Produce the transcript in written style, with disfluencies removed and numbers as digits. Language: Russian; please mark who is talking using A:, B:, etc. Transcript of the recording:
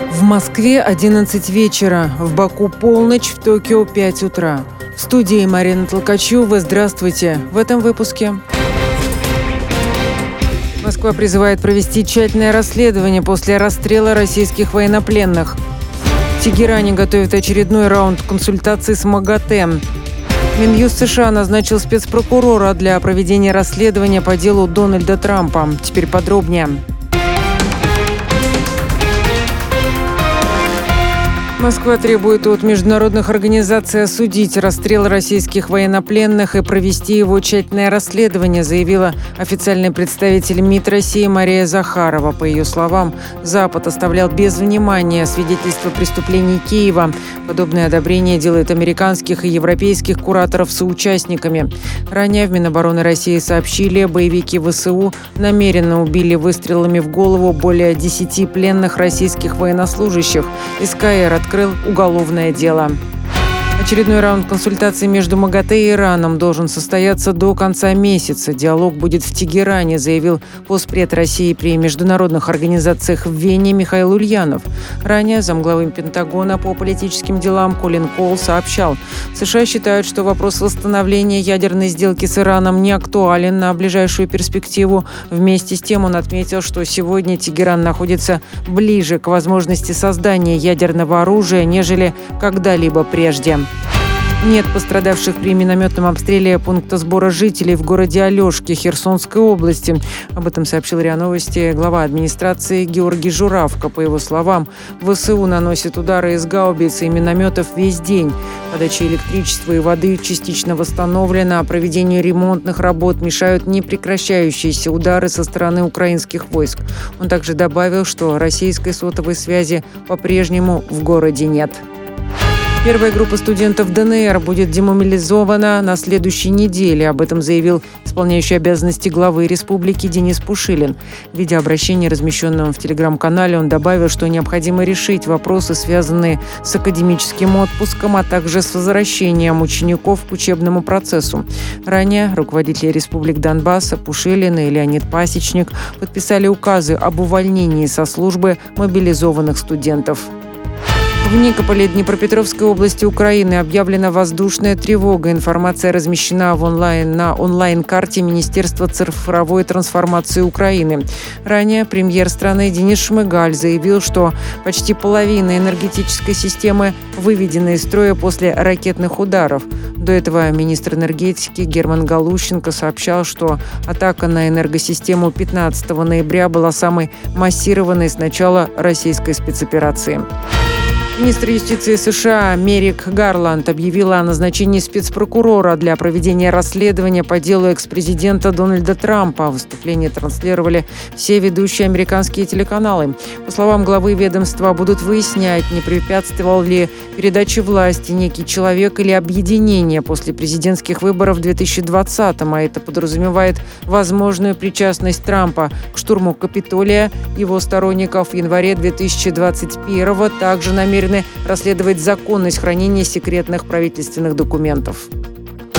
A: В Москве 11 вечера, в Баку полночь, в Токио 5 утра. В студии Марина Толкачева. Здравствуйте. В этом выпуске. Москва призывает провести тщательное расследование после расстрела российских военнопленных. В Тегеране готовят очередной раунд консультаций с МАГАТЭ. Минюст США назначил спецпрокурора для проведения расследования по делу Дональда Трампа. Теперь подробнее. Москва требует от международных организаций осудить расстрел российских военнопленных и провести его тщательное расследование, заявила официальный представитель МИД России Мария Захарова. По ее словам, Запад оставлял без внимания свидетельства преступлений Киева. Подобное одобрение делает американских и европейских кураторов соучастниками. Ранее в Минобороны России сообщили, боевики ВСУ намеренно убили выстрелами в голову более 10 пленных российских военнослужащих. СКР открыл уголовное дело. Очередной раунд консультаций между МАГАТЭ и Ираном должен состояться до конца месяца. Диалог будет в Тегеране, заявил постпред России при международных организациях в Вене Михаил Ульянов. Ранее замглавы Пентагона по политическим делам Колин Коул сообщал, США считают, что вопрос восстановления ядерной сделки с Ираном не актуален на ближайшую перспективу. Вместе с тем он отметил, что сегодня Тегеран находится ближе к возможности создания ядерного оружия, нежели когда-либо прежде. Нет пострадавших при минометном обстреле пункта сбора жителей в городе Алешки Херсонской области. Об этом сообщил РИА Новости глава администрации Георгий Журавко. По его словам, ВСУ наносит удары из гаубиц и минометов весь день. Подача электричества и воды частично восстановлена, а проведению ремонтных работ мешают непрекращающиеся удары со стороны украинских войск. Он также добавил, что российской сотовой связи по-прежнему в городе нет. Первая группа студентов ДНР будет демобилизована на следующей неделе. Об этом заявил исполняющий обязанности главы республики Денис Пушилин. В видеообращении, размещенном в телеграм-канале, он добавил, что необходимо решить вопросы, связанные с академическим отпуском, а также с возвращением учеников к учебному процессу. Ранее руководители республик Донбасса Пушилин и Леонид Пасечник подписали указы об увольнении со службы мобилизованных студентов. В Никополе Днепропетровской области Украины объявлена воздушная тревога. Информация размещена на онлайн-карте Министерства цифровой трансформации Украины. Ранее премьер страны Денис Шмыгаль заявил, что почти половина энергетической системы выведена из строя после ракетных ударов. До этого министр энергетики Герман Галущенко сообщал, что атака на энергосистему 15 ноября была самой массированной с начала российской спецоперации. Министр юстиции США Мерик Гарланд объявила о назначении спецпрокурора для проведения расследования по делу экс-президента Дональда Трампа. Выступление транслировали все ведущие американские телеканалы. По словам главы ведомства, будут выяснять, не препятствовал ли передаче власти некий человек или объединение после президентских выборов в 2020-м, а это подразумевает возможную причастность Трампа к штурму Капитолия. Его сторонников в январе 2021-го также намерены расследовать законность хранения секретных правительственных документов.